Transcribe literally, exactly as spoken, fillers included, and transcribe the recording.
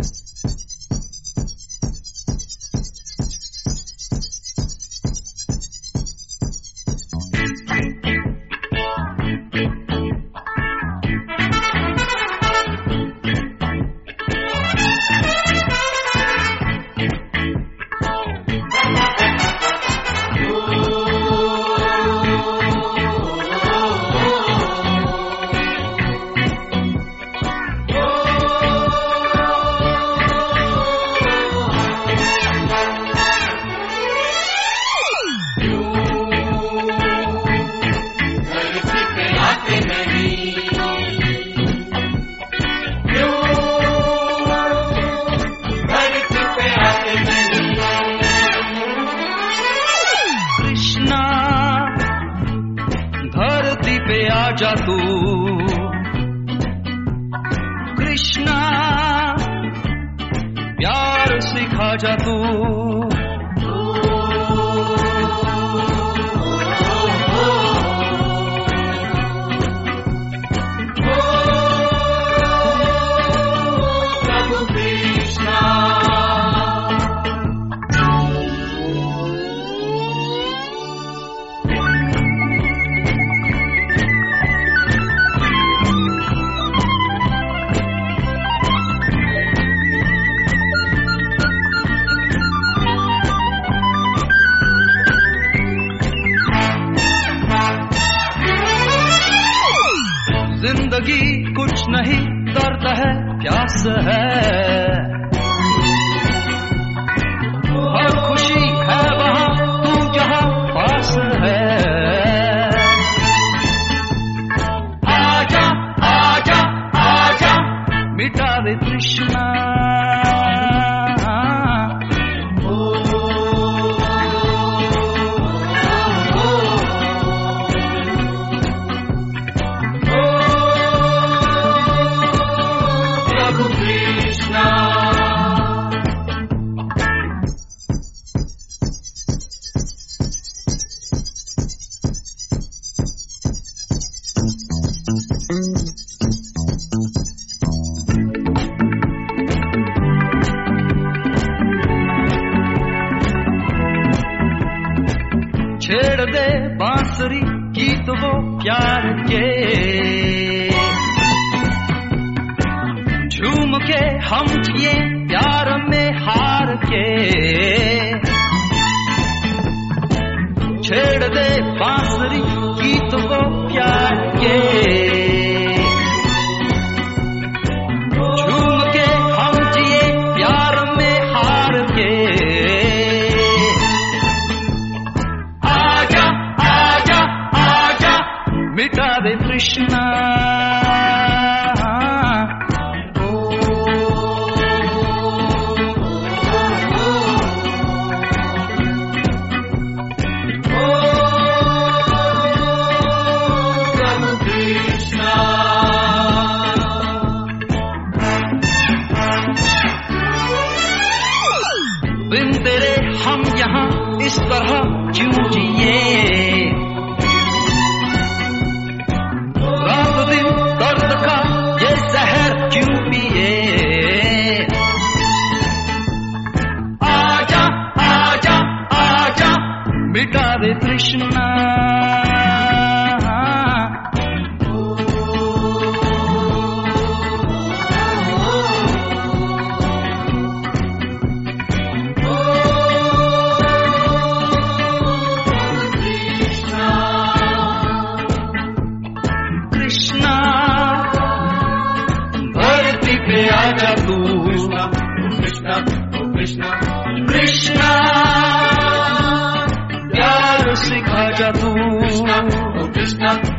आजा तू कृष्णा, प्यार सिखा जा तू। जिंदगी कुछ नहीं, दर्द है, प्यास है, हर खुशी है वहाँ तू जहाँ पास है। आजा आजा आजा, मिटा दे तृष्णा। छेड़ दे बांसुरी गीत वो प्यार के, झूम के हम जिए प्यार में हार के। छेड़ दे बांसुरी गीत वो प्यार के, झूम के हम जिए प्यार में हार के। मिटा दे तृष्णा। बिन तेरे हम यहाँ इस तरह क्यों जिए, दर्द का ये जहर क्यों पिए। आजा आजा आजा, मिटा दे तृष्णा। कृष्णा, आजा तू कृष्णा, कृष्णा कृष्णा, प्यार सिखा जा तू कृष्णा।